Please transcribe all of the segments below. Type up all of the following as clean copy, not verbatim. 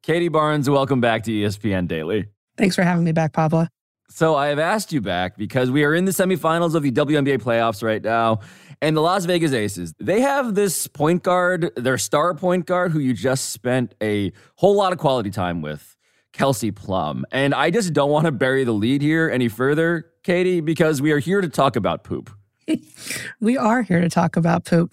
Katie Barnes, welcome back to ESPN Daily. Thanks for having me back, Pablo. So I have asked you back because we are in the semifinals of the WNBA playoffs right now, and the Las Vegas Aces, they have this point guard, their star point guard, who you just spent a whole lot of quality time with, Kelsey Plum. And I just don't want to bury the lead here any further, Katie, because we are here to talk about poop. We are here to talk about poop.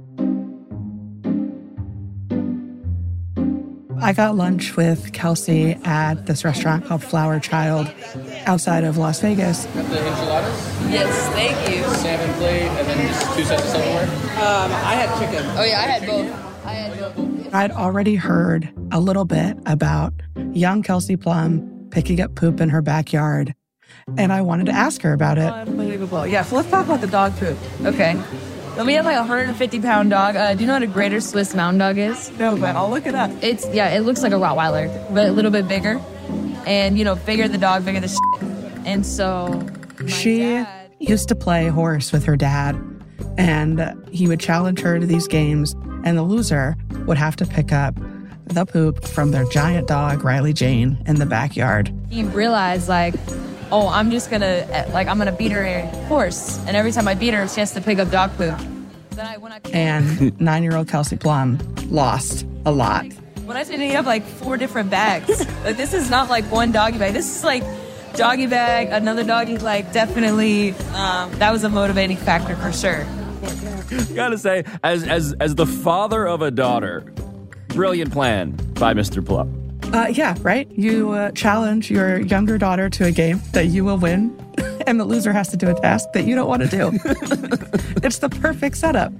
I got lunch with Kelsey at this restaurant called Flower Child outside of Las Vegas. Have the enchiladas? Yes, thank you. Salmon plate and then just 2 sets of silverware? I had chicken. Oh yeah, I had both. I'd already heard a little bit about young Kelsey Plum picking up poop in her backyard, and I wanted to ask her about it. Unbelievable. Yeah, so let's talk about the dog poop. Okay. So we have like a 150-pound dog. Do you know what a Greater Swiss Mountain Dog is? No, but I'll look it up. It looks like a Rottweiler, but a little bit bigger. And, bigger the dog, bigger the shit. And so she used to play horse with her dad, and he would challenge her to these games, and the loser would have to pick up the poop from their giant dog, Riley Jane, in the backyard. He realized, I'm just going to, I'm going to beat her horse. And every time I beat her, she has to pick up dog poop. And 9-year-old Kelsey Plum lost a lot. When I said he have 4 different bags, this is not one doggy bag. This is doggy bag, another doggy, definitely, that was a motivating factor for sure. Gotta say, as the father of a daughter, brilliant plan by Mr. Plum. Yeah, right? You challenge your younger daughter to a game that you will win, and the loser has to do a task that you don't want to do. It's the perfect setup.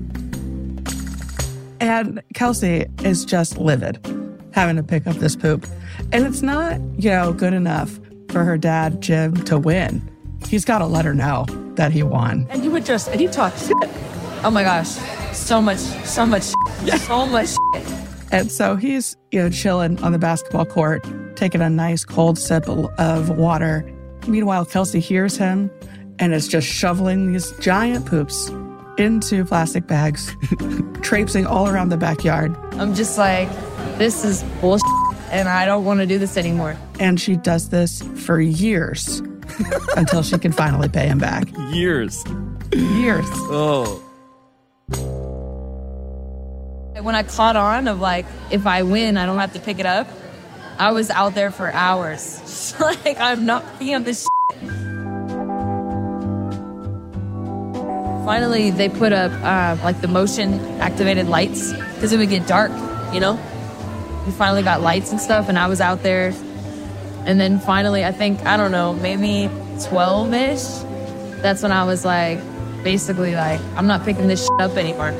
And Kelsey is just livid having to pick up this poop. And it's not, good enough for her dad, Jim, to win. He's got to let her know that he won. And you talk shit. Oh my gosh. So much shit. Yeah. So much shit. And so he's, chilling on the basketball court, taking a nice cold sip of water. Meanwhile, Kelsey hears him and is just shoveling these giant poops into plastic bags, traipsing all around the backyard. I'm just this is bullshit, and I don't want to do this anymore. And she does this for years until she can finally pay him back. Years. Oh. When I caught on of if I win, I don't have to pick it up, I was out there for hours. Just I'm not picking up this shit. Finally, they put up the motion activated lights because it would get dark, We finally got lights and stuff, and I was out there. And then finally, I think, maybe 12-ish. That's when I was basically I'm not picking this shit up anymore.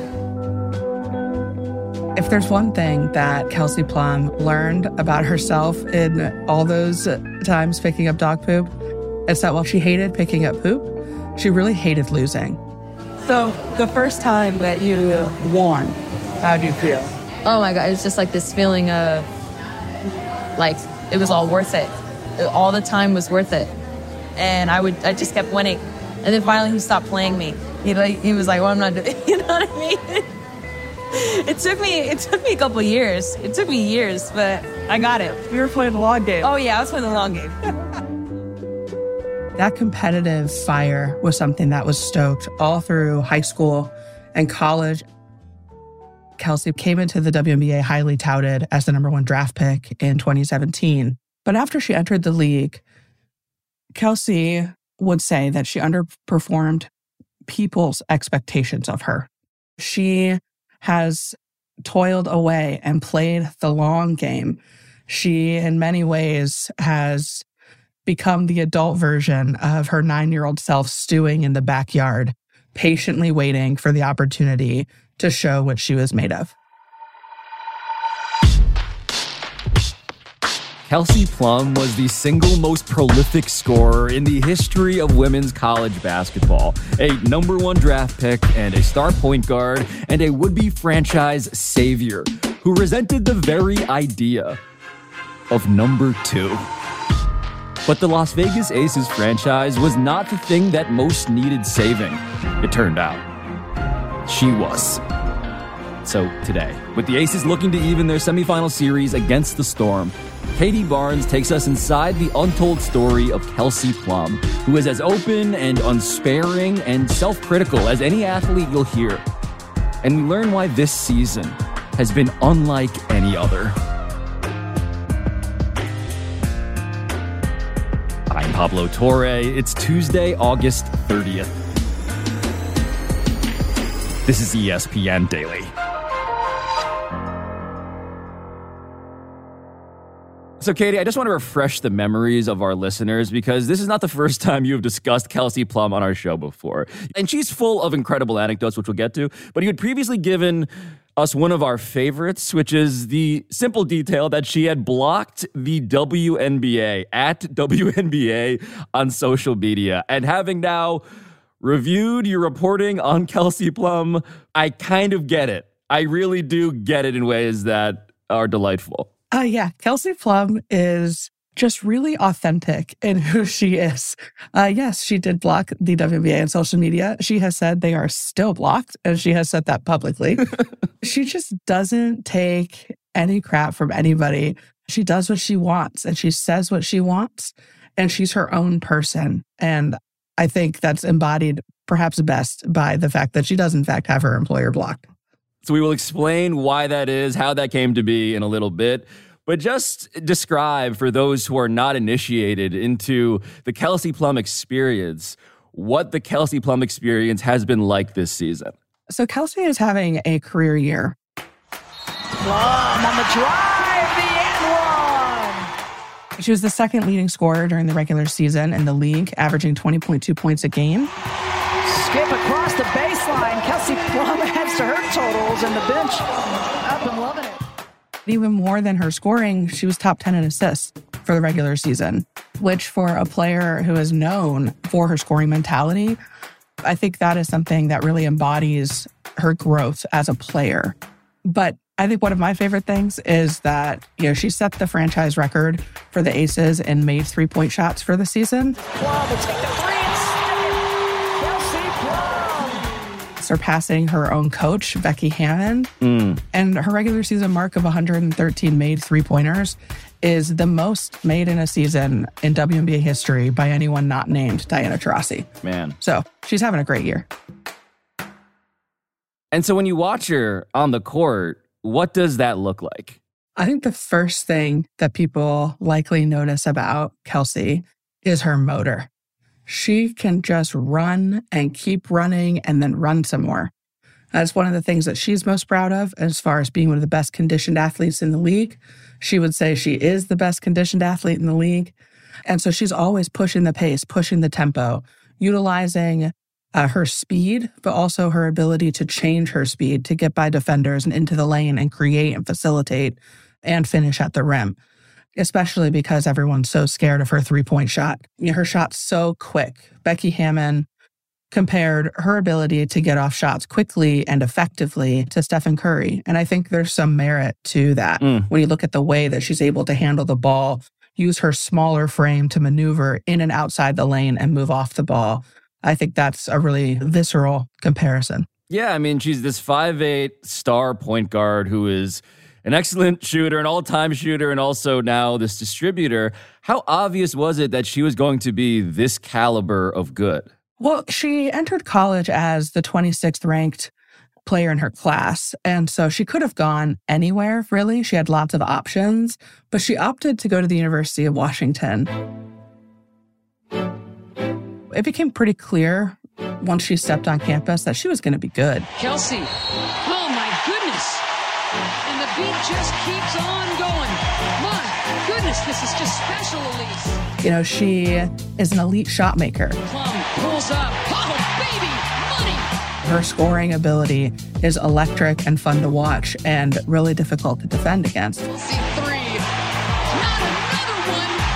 If there's one thing that Kelsey Plum learned about herself in all those times picking up dog poop, it's that while she hated picking up poop, she really hated losing. So the first time that you won, how did you feel? Oh my God, it was just this feeling of it was all worth it. All the time was worth it. And I just kept winning. And then finally he stopped playing me. He was well, I'm not doing it. You know what I mean? It took me a couple years. It took me years, but I got it. You were playing the long game. Oh yeah, I was playing the long game. That competitive fire was something that was stoked all through high school and college. Kelsey came into the WNBA highly touted as the #1 draft pick in 2017. But after she entered the league, Kelsey would say that she underperformed people's expectations of her. She has toiled away and played the long game. She, in many ways, has become the adult version of her 9-year-old self stewing in the backyard, patiently waiting for the opportunity to show what she was made of. Kelsey Plum was the single most prolific scorer in the history of women's college basketball. A #1 draft pick and a star point guard and a would-be franchise savior who resented the very idea of #2. But the Las Vegas Aces franchise was not the thing that most needed saving, it turned out. She was. So today, with the Aces looking to even their semifinal series against the Storm, Katie Barnes takes us inside the untold story of Kelsey Plum, who is as open and unsparing and self-critical as any athlete you'll hear. And we learn why this season has been unlike any other. I'm Pablo Torre. It's Tuesday, August 30th. This is ESPN Daily. So, Katie, I just want to refresh the memories of our listeners because this is not the first time you've discussed Kelsey Plum on our show before. And she's full of incredible anecdotes, which we'll get to. But you had previously given us one of our favorites, which is the simple detail that she had blocked the WNBA at WNBA on social media. And having now reviewed your reporting on Kelsey Plum, I kind of get it. I really do get it in ways that are delightful. Yeah, Kelsey Plum is just really authentic in who she is. Yes, she did block the WNBA on social media. She has said they are still blocked, and she has said that publicly. She just doesn't take any crap from anybody. She does what she wants, and she says what she wants, and she's her own person. And I think that's embodied perhaps best by the fact that she does, in fact, have her employer blocked. So we will explain why that is, how that came to be in a little bit. But just describe for those who are not initiated into the Kelsey Plum experience, what the Kelsey Plum experience has been like this season. So Kelsey is having a career year. Plum on the drive, the end one. She was the second leading scorer during the regular season in the league, averaging 20.2 points a game. Skip across the baseline. Kelsey Plum adds to her totals, and the bench up and loving it. Even more than her scoring, she was top 10 in assists for the regular season, which for a player who is known for her scoring mentality, I think that is something that really embodies her growth as a player. But I think one of my favorite things is that, she set the franchise record for the Aces in made three-point shots for the season. Plum will take the three and stick it. Kelsey Plum. Surpassing her own coach, Becky Hammon. And her regular season mark of 113 made three-pointers is the most made in a season in WNBA history by anyone not named Diana Taurasi. Man. So she's having a great year. And so when you watch her on the court, what does that look like? I think the first thing that people likely notice about Kelsey is her motor. She can just run and keep running and then run some more. That's one of the things that she's most proud of as far as being one of the best conditioned athletes in the league. She would say she is the best conditioned athlete in the league. And so she's always pushing the pace, pushing the tempo, utilizing her speed, but also her ability to change her speed to get by defenders and into the lane and create and facilitate and finish at the rim, especially because everyone's so scared of her three-point shot. Her shot's so quick. Becky Hammon compared her ability to get off shots quickly and effectively to Stephen Curry. And I think there's some merit to that when you look at the way that she's able to handle the ball, use her smaller frame to maneuver in and outside the lane and move off the ball. I think that's a really visceral comparison. Yeah, I mean, she's this 5'8" star point guard who is an excellent shooter, an all-time shooter, and also now this distributor. How obvious was it that she was going to be this caliber of good? Well, she entered college as the 26th ranked player in her class. And so she could have gone anywhere, really. She had lots of options, but she opted to go to the University of Washington. It became pretty clear once she stepped on campus that she was going to be good. Kelsey, oh my goodness. And the beat just keeps on going. My goodness, this is just special, Elise. She is an elite shot maker. Plum pulls up. Oh, baby, money. Her scoring ability is electric and fun to watch and really difficult to defend against. We'll see three. Not another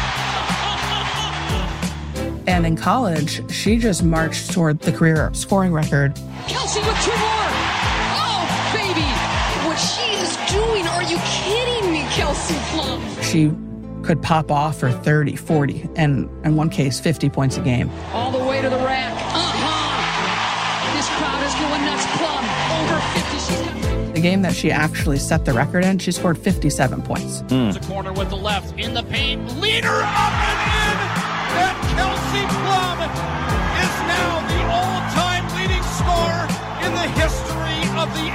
one. And in college, she just marched toward the career scoring record. Kelsey with two more. Oh, baby. What she is doing, are you kidding me, Kelsey Plum? She could pop off for 30, 40, and in one case, 50 points a game. All the way to the rack. This crowd is going nuts. Plum, over 50. She's got... The game that she actually set the record in, she scored 57 points. It's a corner with the left in the paint. Leader up and in! And Kelsey Plum is now the all-time leading scorer in the history of the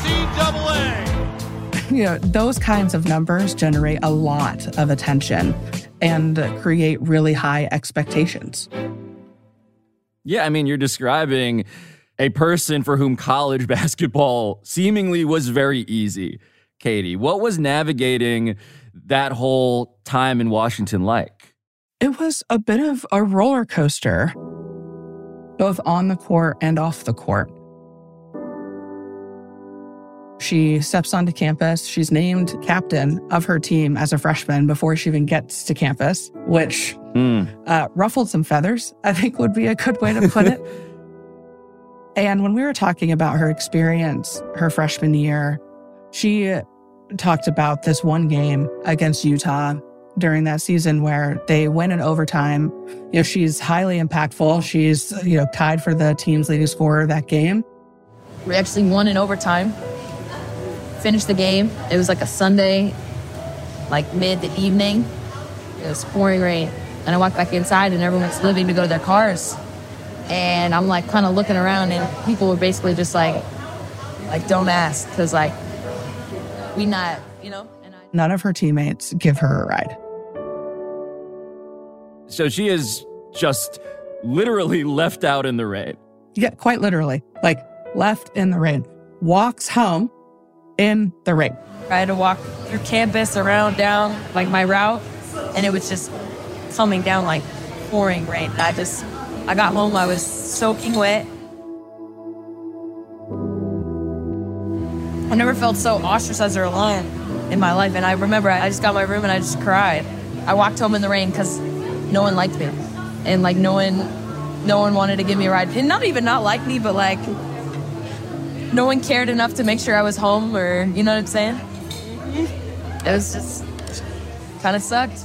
NCAA. Those kinds of numbers generate a lot of attention and create really high expectations. Yeah, I mean, you're describing a person for whom college basketball seemingly was very easy. Katie, what was navigating that whole time in Washington like? It was a bit of a roller coaster, both on the court and off the court. She steps onto campus. She's named captain of her team as a freshman before she even gets to campus, which ruffled some feathers, I think would be a good way to put it. And when we were talking about her experience her freshman year, she talked about this one game against Utah during that season where they win in overtime. She's highly impactful. She's, tied for the team's leading scorer that game. We actually won in overtime. Finished the game. It was like a Sunday, like mid-evening. It was pouring rain. And I walked back inside and everyone's leaving to go to their cars. And I'm like kind of looking around and people were basically just like don't ask because like we not, And None of her teammates give her a ride. So she is just literally left out in the rain. Yeah, quite literally. Like left in the rain. Walks home in the rain. I had to walk through campus around down like my route and it was just coming down like pouring rain. I got home, I was soaking wet. I never felt so ostracized or alone in my life. And I remember I just got in my room and I just cried. I walked home in the rain because no one liked me. And like no one wanted to give me a ride. And not even not like me, but like no one cared enough to make sure I was home or, you know what I'm saying? It was just kind of sucked.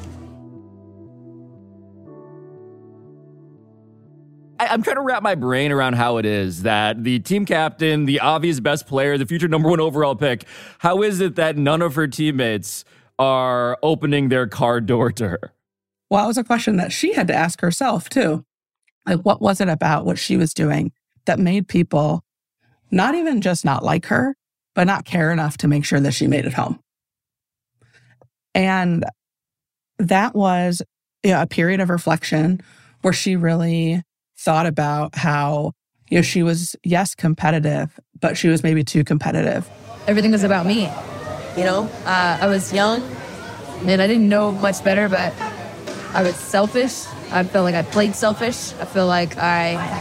I'm trying to wrap my brain around how it is that the team captain, the obvious best player, the future number 1 overall pick, how is it that none of her teammates are opening their car door to her? Well, it was a question that she had to ask herself, too. Like, what was it about what she was doing that made people not even just not like her, but not care enough to make sure that she made it home? And that was a period of reflection where she really thought about how, she was, yes, competitive, but she was maybe too competitive. Everything was about me, I was young and I didn't know much better, but I was selfish. I felt like I played selfish. I feel like I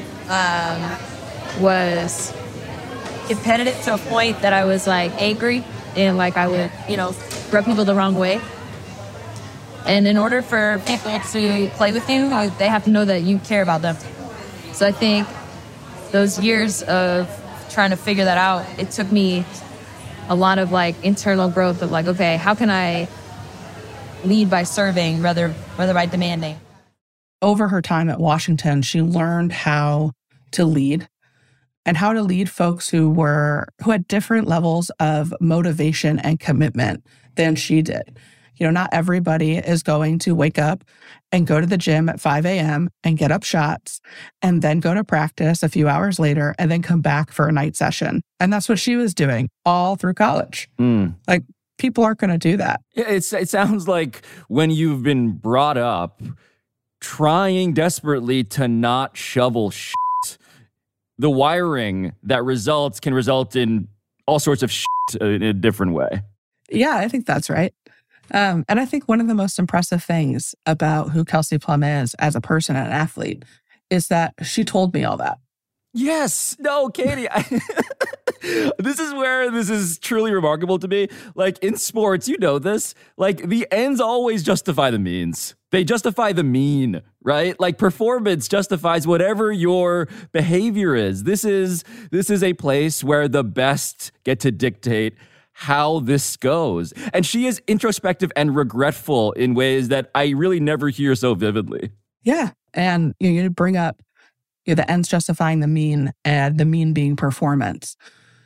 was competitive to a point that I was like angry and like I would, rub people the wrong way. And in order for people to play with you, they have to know that you care about them. So I think those years of trying to figure that out, it took me a lot of like internal growth of like, okay, how can I lead by serving rather by demanding? Over her time at Washington, she learned how to lead and how to lead folks who had different levels of motivation and commitment than she did. Not everybody is going to wake up and go to the gym at 5 a.m. and get up shots and then go to practice a few hours later and then come back for a night session. And that's what she was doing all through college. Like, people aren't going to do that. It sounds like when you've been brought up trying desperately to not shovel shit, the wiring that results can result in all sorts of shit in a different way. Yeah, I think that's right. And I think one of the most impressive things about who Kelsey Plum is as a person and an athlete is that she told me all that. Yes. No, Katie. This is where this is truly remarkable to me. Like in sports, you know this, like the ends always justify the means. They justify the mean, right? Like performance justifies whatever your behavior is. This is a place where the best get to dictate how this goes. And she is introspective and regretful in ways that I really never hear so vividly. Yeah. And you bring up the ends justifying the mean and the mean being performance.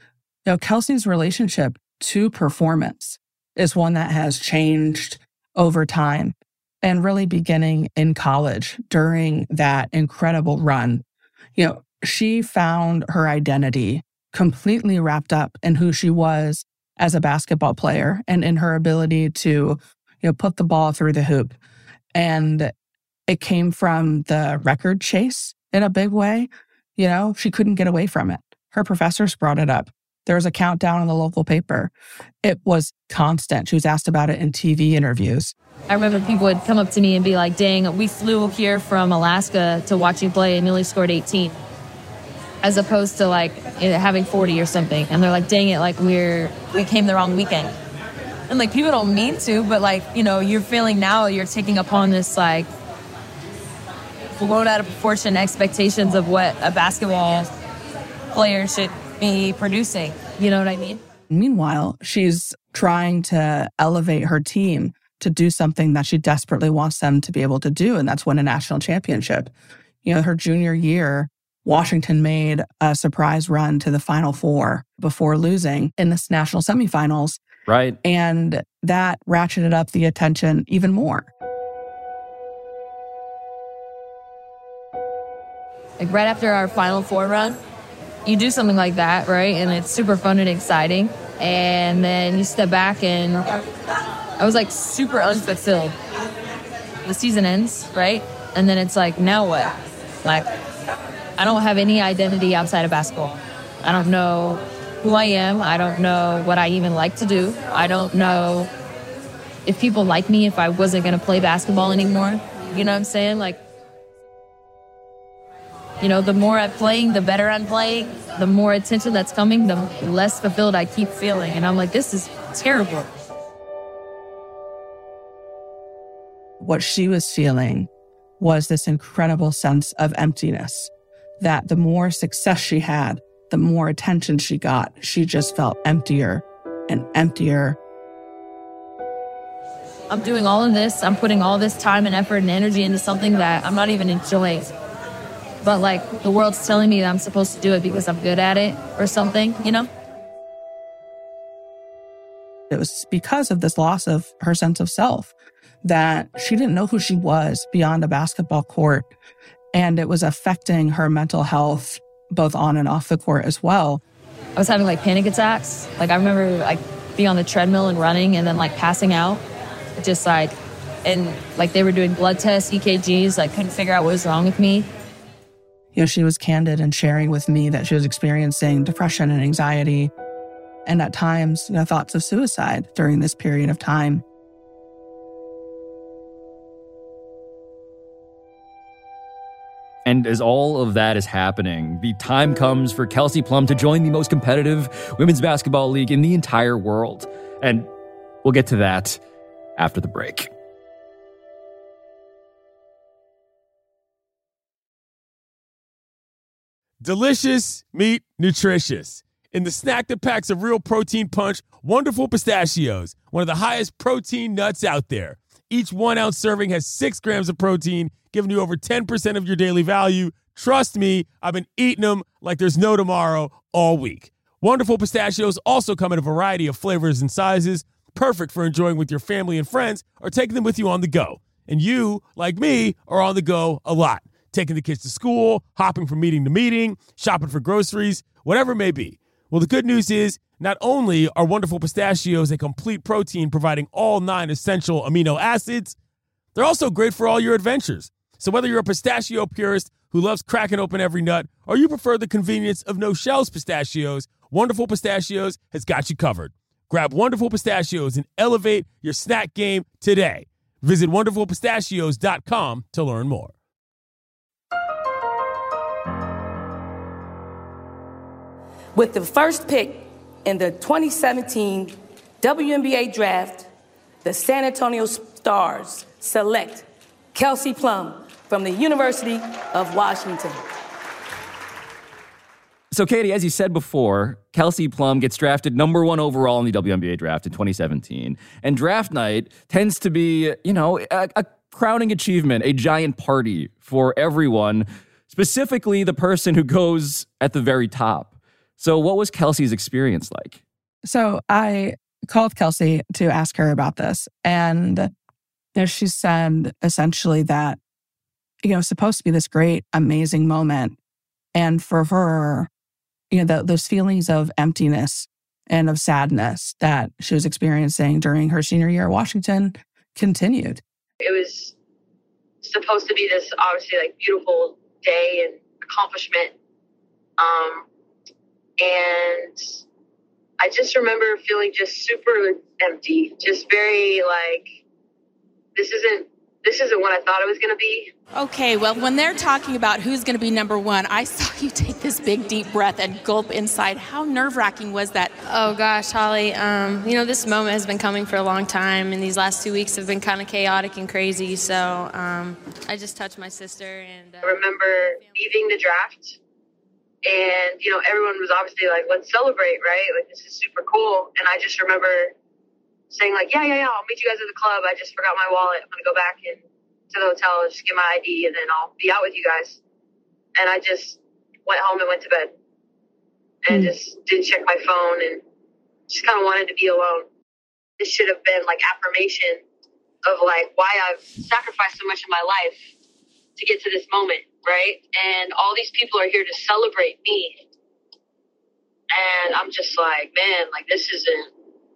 Kelsey's relationship to performance is one that has changed over time, and really beginning in college during that incredible run. She found her identity completely wrapped up in who she was as a basketball player and in her ability to, put the ball through the hoop. And it came from the record chase in a big way. She couldn't get away from it. Her professors brought it up. There was a countdown in the local paper. It was constant. She was asked about it in TV interviews. I remember people would come up to me and be like, dang, we flew here from Alaska to watch you play and you only scored 18. As opposed to having 40 or something. And they're like, dang it, we came the wrong weekend. And people don't mean to, but you're feeling now you're taking upon this blown out of proportion expectations of what a basketball player should be producing. You know what I mean? Meanwhile, she's trying to elevate her team to do something that she desperately wants them to be able to do, and that's win a national championship. Her junior year, Washington made a surprise run to the Final Four before losing in the national semifinals. Right. And that ratcheted up the attention even more. Right after our Final Four run, you do something like that, right? And it's super fun and exciting. And then you step back and I was super unfulfilled. The season ends, right? And then it's now what? I don't have any identity outside of basketball. I don't know who I am. I don't know what I even like to do. I don't know if people like me if I wasn't going to play basketball anymore. You know what I'm saying? The more I'm playing, the better I'm playing, the more attention that's coming, the less fulfilled I keep feeling. And I'm this is terrible. What she was feeling was this incredible sense of emptiness, that the more success she had, the more attention she got, she just felt emptier and emptier. I'm doing all of this. I'm putting all this time and effort and energy into something that I'm not even enjoying. But the world's telling me that I'm supposed to do it because I'm good at it or something, It was because of this loss of her sense of self that she didn't know who she was beyond a basketball court. And it was affecting her mental health, both on and off the court as well. I was having panic attacks. I remember being on the treadmill and running and then passing out. Just and they were doing blood tests, EKGs, couldn't figure out what was wrong with me. She was candid in sharing with me that she was experiencing depression and anxiety, and at times, thoughts of suicide during this period of time. And as all of that is happening, the time comes for Kelsey Plum to join the most competitive women's basketball league in the entire world. And we'll get to that after the break. Delicious, meat, nutritious. In the snack that packs a real protein punch, Wonderful Pistachios, one of the highest protein nuts out there. Each 1 ounce serving has 6 grams of protein, giving you over 10% of your daily value. Trust me, I've been eating them like there's no tomorrow all week. Wonderful Pistachios also come in a variety of flavors and sizes, perfect for enjoying with your family and friends or taking them with you on the go. And you, like me, are on the go a lot. Taking the kids to school, hopping from meeting to meeting, shopping for groceries, whatever it may be. Well, the good news is not only are Wonderful Pistachios a complete protein providing all 9 essential amino acids, they're also great for all your adventures. So whether you're a pistachio purist who loves cracking open every nut or you prefer the convenience of no-shells pistachios, Wonderful Pistachios has got you covered. Grab Wonderful Pistachios and elevate your snack game today. Visit WonderfulPistachios.com to learn more. With the first pick in the 2017 WNBA draft, the San Antonio Stars select Kelsey Plum from the University of Washington. So, Katie, as you said before, Kelsey Plum gets drafted number 1 overall in the WNBA draft in 2017. And draft night tends to be, a crowning achievement, a giant party for everyone, specifically the person who goes at the very top. So what was Kelsey's experience like? So I called Kelsey to ask her about this. And she said essentially that, it was supposed to be this great, amazing moment. And for her, those feelings of emptiness and of sadness that she was experiencing during her senior year at Washington continued. It was supposed to be this obviously like beautiful day and accomplishment. And I just remember feeling just super empty, just very like, this isn't what I thought it was going to be. Okay, well, when they're talking about who's going to be number one, I saw you take this big, deep breath and gulp inside. How nerve-wracking was that? Oh, gosh, Holly. This moment has been coming for a long time, and these last 2 weeks have been kind of chaotic and crazy. So I just touched my sister. And I remember leaving the draft, and, everyone was obviously like, let's celebrate, right? Like, this is super cool. And I just remember saying like, yeah, I'll meet you guys at the club. I just forgot my wallet. I'm going to go back to the hotel and just get my ID, and then I'll be out with you guys. And I just went home and went to bed and just didn't check my phone and just kind of wanted to be alone. This should have been like affirmation of like why I've sacrificed so much of my life to get to this moment, right? And all these people are here to celebrate me. And I'm just like, man, like this isn't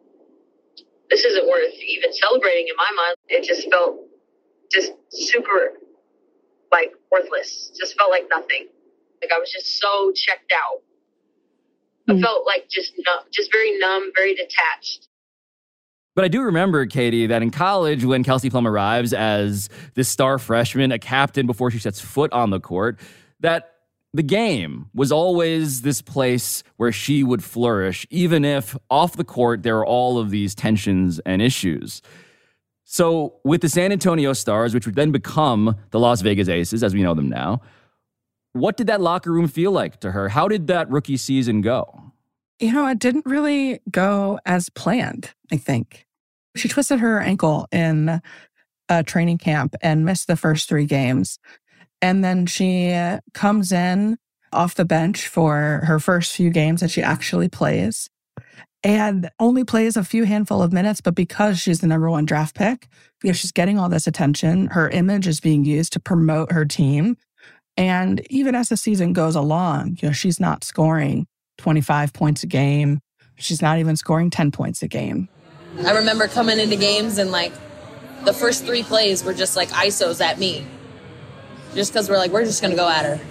worth even celebrating in my mind. It just felt just super, like, worthless. Just felt like nothing. Like, I was just so checked out. I felt like just very numb, very detached. But I do remember, Katie, that in college, when Kelsey Plum arrives as this star freshman, a captain before she sets foot on the court, that the game was always this place where she would flourish, even if off the court there are all of these tensions and issues. So with the San Antonio Stars, which would then become the Las Vegas Aces, as we know them now, what did that locker room feel like to her? How did that rookie season go? It didn't really go as planned, I think. She twisted her ankle in a training camp and missed the first 3 games. And then she comes in off the bench for her first few games that she actually plays and only plays a few handful of minutes. But because she's the number 1 draft pick, she's getting all this attention. Her image is being used to promote her team. And even as the season goes along, she's not scoring 25 points a game. She's not even scoring 10 points a game. I remember coming into games and like the first 3 plays were just like ISOs at me. Just because we're just going to go at her.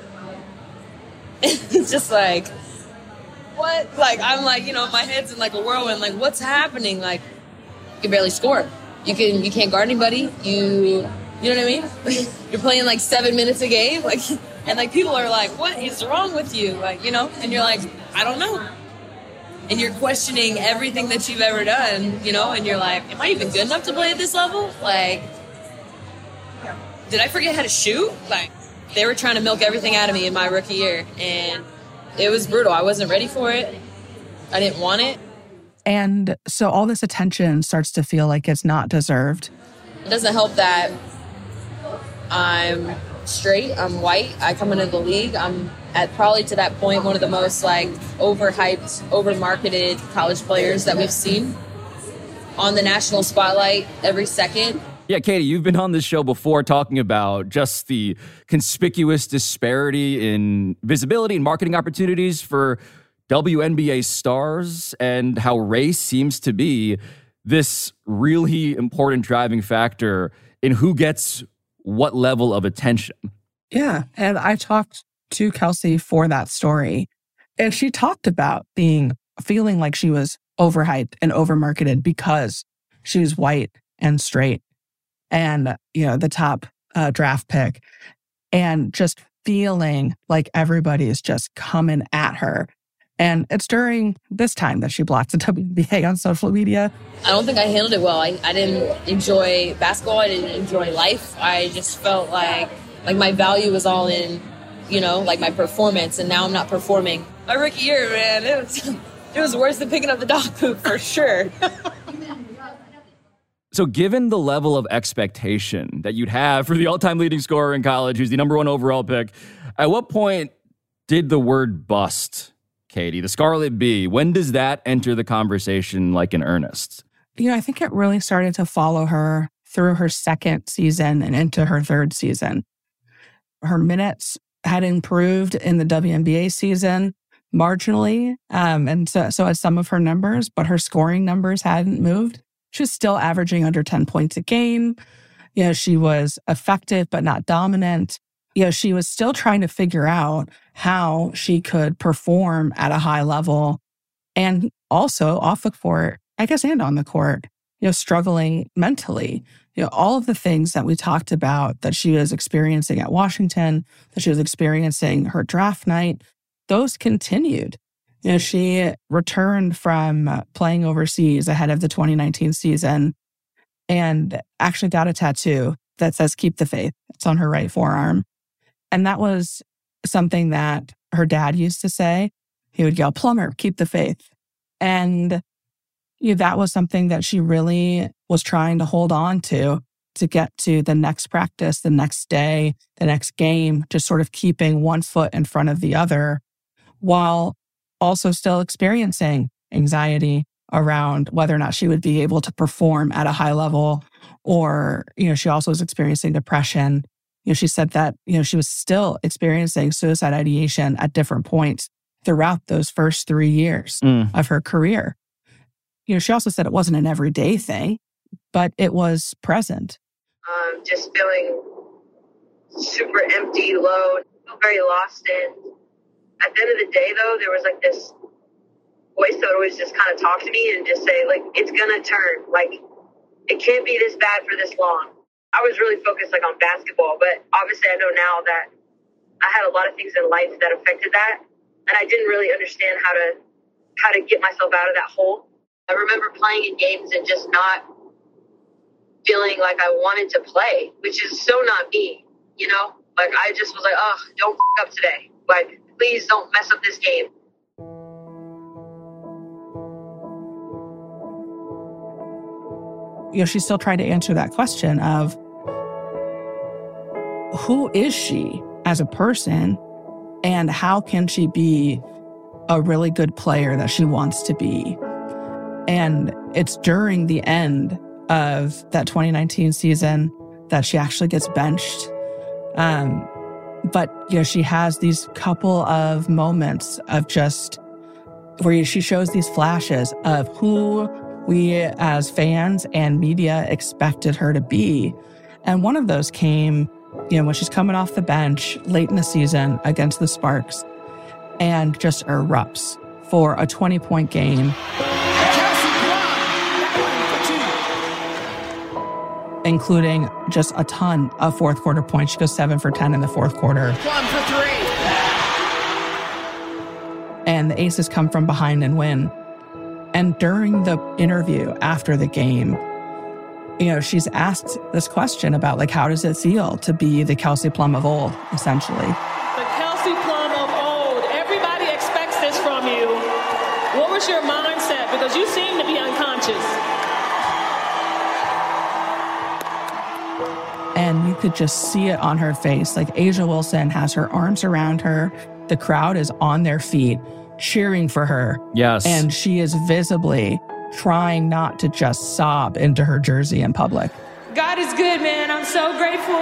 It's just like, what? Like, I'm like, my head's in like a whirlwind. Like, what's happening? Like, you can barely score. You can't guard anybody. You know what I mean? You're playing like 7 minutes a game. Like, and like people are like, what is wrong with you? Like, and you're like, I don't know. And you're questioning everything that you've ever done, and you're like, am I even good enough to play at this level? Like, did I forget how to shoot? Like, they were trying to milk everything out of me in my rookie year, and it was brutal. I wasn't ready for it. I didn't want it. And so all this attention starts to feel like it's not deserved. It doesn't help that I'm straight, I'm white. I come into the league. I'm at probably to that point one of the most like overhyped, overmarketed college players that we've seen on the national spotlight every second. Yeah, Katie, you've been on this show before talking about just the conspicuous disparity in visibility and marketing opportunities for WNBA stars and how race seems to be this really important driving factor in who gets what level of attention. Yeah, and I talked to Kelsey for that story, and she talked about feeling like she was overhyped and overmarketed because she was white and straight and, the top draft pick, and just feeling like everybody is just coming at her. And it's during this time that she blocked the WNBA on social media. I don't think I handled it well. I didn't enjoy basketball. I didn't enjoy life. I just felt like my value was all in, like my performance, and now I'm not performing. My rookie year, man, it was worse than picking up the dog poop for sure. So given the level of expectation that you'd have for the all-time leading scorer in college, who's the number 1 overall pick, at what point did the word bust Katie, the Scarlet Bee, when does that enter the conversation like in earnest? I think it really started to follow her through her second season and into her third season. Her minutes had improved in the WNBA season marginally, and so had some of her numbers, but her scoring numbers hadn't moved. She was still averaging under 10 points a game. She was effective but not dominant. She was still trying to figure out how she could perform at a high level and also off the court, I guess, and on the court, struggling mentally. All of the things that we talked about that she was experiencing at Washington, that she was experiencing her draft night, those continued. She returned from playing overseas ahead of the 2019 season and actually got a tattoo that says "Keep the Faith." It's on her right forearm. And that was something that her dad used to say. He would yell, "Plummer, keep the faith." And that was something that she really was trying to hold on to get to the next practice, the next day, the next game, just sort of keeping one foot in front of the other while also still experiencing anxiety around whether or not she would be able to perform at a high level. Or, she also was experiencing depression. She said that, she was still experiencing suicide ideation at different points throughout those first 3 years of her career. She also said it wasn't an everyday thing, but it was present. Just feeling super empty, low, very lost in. At the end of the day, though, there was like this voice that would always just kind of talk to me and just say, like, it's going to turn. Like, it can't be this bad for this long. I was really focused like on basketball, but obviously I know now that I had a lot of things in life that affected that. And I didn't really understand how to get myself out of that hole. I remember playing in games and just not feeling like I wanted to play, which is so not me, Like, I just was like, oh, don't f*** up today. Like, please don't mess up this game. She's still trying to answer that question of who is she as a person and how can she be a really good player that she wants to be. And it's during the end of that 2019 season that she actually gets benched. But she has these couple of moments of just where she shows these flashes of who we as fans and media expected her to be. And one of those came, when she's coming off the bench late in the season against the Sparks and just erupts for a 20-point game. Including just a ton of fourth quarter points. She goes 7 for 10 in the fourth quarter. Plum for 3. And the Aces come from behind and win. And during the interview after the game, she's asked this question about, like, how does it feel to be the Kelsey Plum of old, essentially? The Kelsey Plum of old. Everybody expects this from you. What was your mindset? Because you seem to be unconscious. And you could just see it on her face. Like, A'ja Wilson has her arms around her. The crowd is on their feet, cheering for her. Yes. And she is visibly trying not to just sob into her jersey in public. God is good, man. I'm so grateful.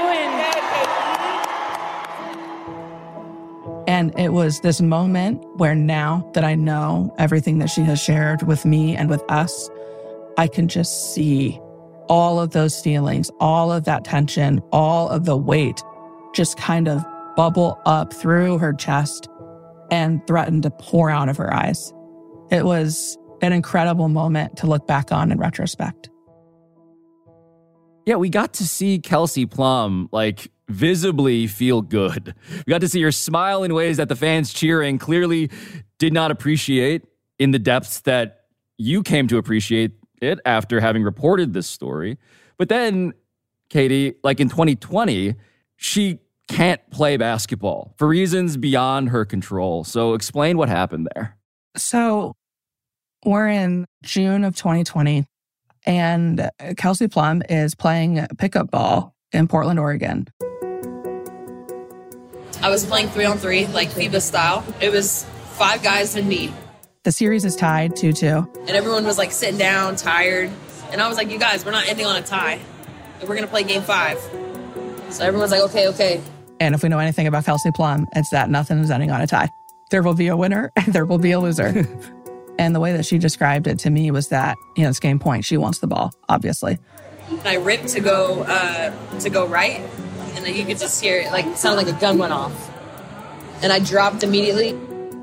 And it was this moment where now that I know everything that she has shared with me and with us, I can just see all of those feelings, all of that tension, all of the weight just kind of bubble up through her chest and threaten to pour out of her eyes. It was an incredible moment to look back on in retrospect. Yeah, we got to see Kelsey Plum, like, visibly feel good. We got to see her smile in ways that the fans cheering clearly did not appreciate in the depths that you came to appreciate it after having reported this story. But then, Katie, like in 2020, she can't play basketball for reasons beyond her control. So explain what happened there. So we're in June of 2020, and Kelsey Plum is playing pickup ball in Portland, Oregon. I was playing 3-on-3, like FIBA style. It was 5 guys than me. The series is tied 2-2. And everyone was like sitting down, tired. And I was like, you guys, we're not ending on a tie. We're going to play game 5. So everyone's like, okay. And if we know anything about Kelsey Plum, it's that nothing is ending on a tie. There will be a winner and there will be a loser. And the way that she described it to me was that, it's game point. She wants the ball, obviously. And I ripped to go right. And then you could just hear it, it sounded like a gun went off. And I dropped immediately.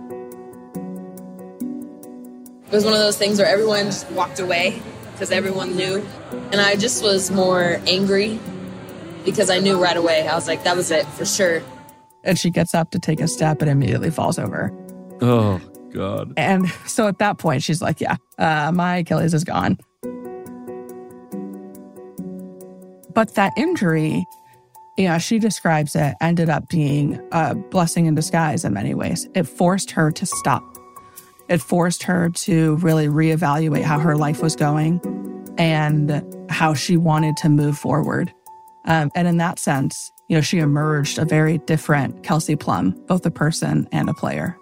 It was one of those things where everyone just walked away because everyone knew. And I just was more angry because I knew right away. I was like, that was it for sure. And she gets up to take a step and immediately falls over. Oh, God. And so at that point, she's like, my Achilles is gone. But that injury, she describes it, ended up being a blessing in disguise in many ways. It forced her to stop. It forced her to really reevaluate how her life was going and how she wanted to move forward. And in that sense, she emerged a very different Kelsey Plum, both a person and a player.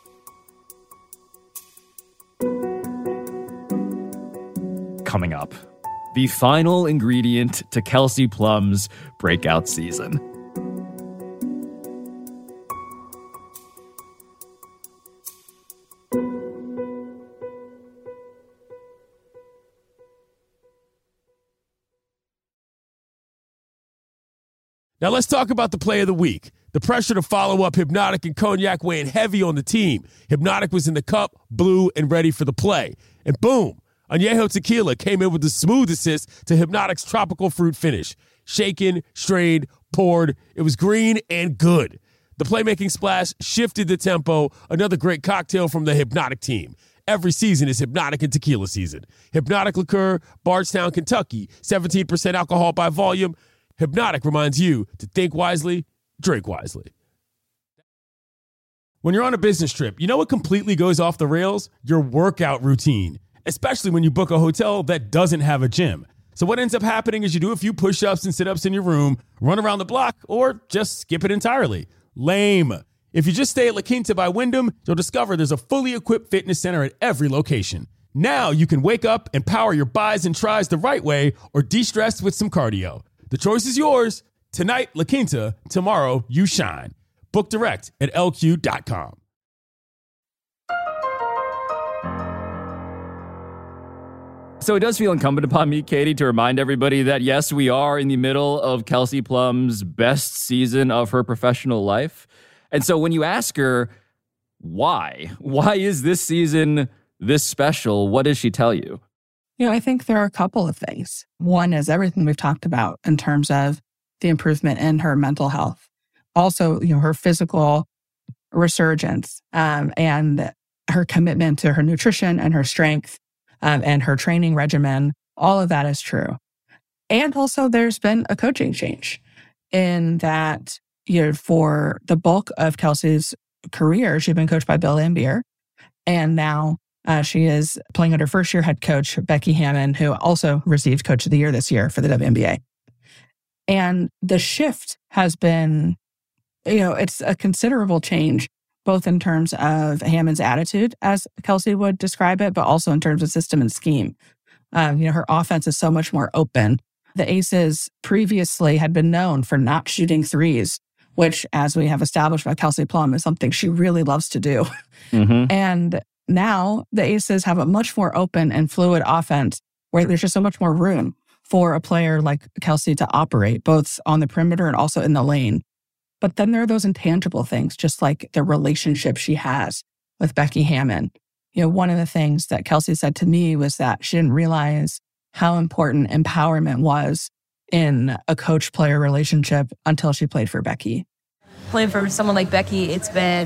Coming up, the final ingredient to Kelsey Plum's breakout season. Now let's talk about the play of the week. The pressure to follow up Hypnotic and Cognac weighing heavy on the team. Hypnotic was in the cup, blue, and ready for the play. And boom, Añejo Tequila came in with the smooth assist to Hypnotic's tropical fruit finish. Shaken, strained, poured. It was green and good. The playmaking splash shifted the tempo. Another great cocktail from the Hypnotic team. Every season is Hypnotic and Tequila season. Hypnotic Liqueur, Bardstown, Kentucky. 17% alcohol by volume. Hypnotic reminds you to think wisely, drink wisely. When you're on a business trip, you know what completely goes off the rails? Your workout routine, especially when you book a hotel that doesn't have a gym. So what ends up happening is you do a few push-ups and sit-ups in your room, run around the block, or just skip it entirely. Lame. If you just stay at La Quinta by Wyndham, you'll discover there's a fully equipped fitness center at every location. Now you can wake up and power your buys and tries the right way or de-stress with some cardio. The choice is yours. Tonight, La Quinta. Tomorrow, you shine. Book direct at lq.com. So it does feel incumbent upon me, Katie, to remind everybody that, yes, we are in the middle of Kelsey Plum's best season of her professional life. And so when you ask her, why is this season this special, what does she tell you? I think there are a couple of things. One is everything we've talked about in terms of the improvement in her mental health. Also, her physical resurgence and her commitment to her nutrition and her strength and her training regimen. All of that is true. And also there's been a coaching change in that, for the bulk of Kelsey's career, she'd been coached by Bill Laimbeer. And now she is playing under first-year head coach Becky Hammon, who also received Coach of the Year this year for the WNBA. And the shift has been, it's a considerable change, both in terms of Hammon's attitude, as Kelsey would describe it, but also in terms of system and scheme. Her offense is so much more open. The Aces previously had been known for not shooting threes, which, as we have established by Kelsey Plum, is something she really loves to do. Mm-hmm. And now the Aces have a much more open and fluid offense where there's just so much more room for a player like Kelsey to operate, both on the perimeter and also in the lane. But then there are those intangible things, just like the relationship she has with Becky Hammon. One of the things that Kelsey said to me was that she didn't realize how important empowerment was in a coach-player relationship until she played for Becky. Playing for someone like Becky, it's been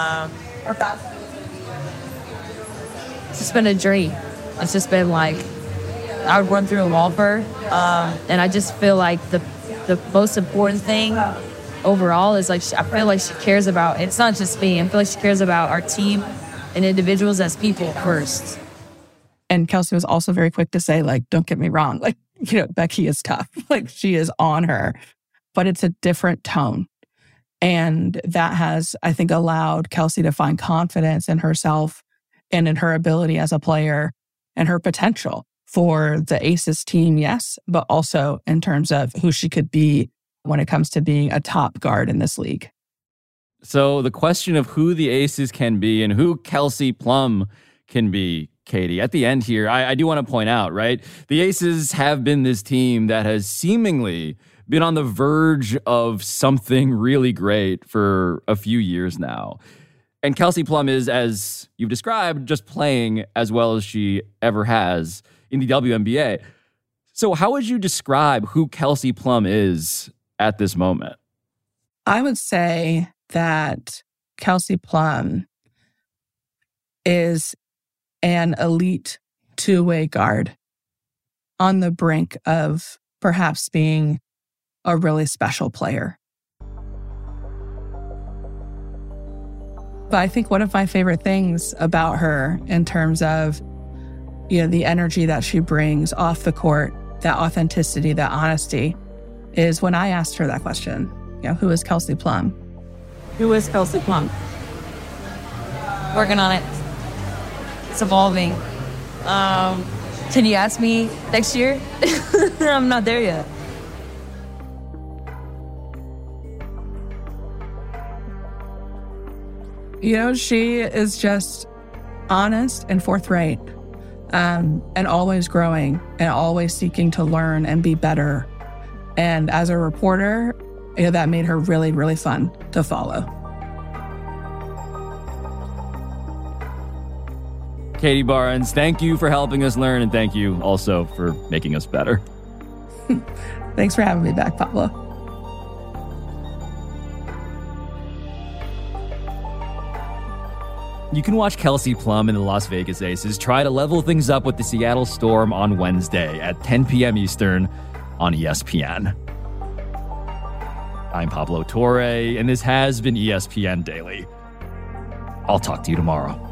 a dream. It's just been like, I would run through a wall for her. And I just feel like the most important thing overall is I feel like she cares about, it's not just me, I feel like she cares about our team and individuals as people first. And Kelsey was also very quick to say, don't get me wrong, Becky is tough. She is on her, but it's a different tone. And that has, I think, allowed Kelsey to find confidence in herself and in her ability as a player and her potential for the Aces team, yes, but also in terms of who she could be when it comes to being a top guard in this league. So the question of who the Aces can be and who Kelsey Plum can be, Katie, at the end here, I do want to point out, right? The Aces have been this team that has seemingly been on the verge of something really great for a few years now. And Kelsey Plum is, as you've described, just playing as well as she ever has in the WNBA. So how would you describe who Kelsey Plum is at this moment? I would say that Kelsey Plum is an elite two-way guard on the brink of perhaps being a really special player. But I think one of my favorite things about her in terms of, the energy that she brings off the court, that authenticity, that honesty, is when I asked her that question, who is Kelsey Plum? Who is Kelsey Plum? Working on it. It's evolving. Can you ask me next year? I'm not there yet. She is just honest and forthright, and always growing and always seeking to learn and be better. And as a reporter, that made her really, really fun to follow. Katie Barnes, thank you for helping us learn, and thank you also for making us better. Thanks for having me back, Pablo. You can watch Kelsey Plum and the Las Vegas Aces try to level things up with the Seattle Storm on Wednesday at 10 p.m. Eastern on ESPN. I'm Pablo Torre, and this has been ESPN Daily. I'll talk to you tomorrow.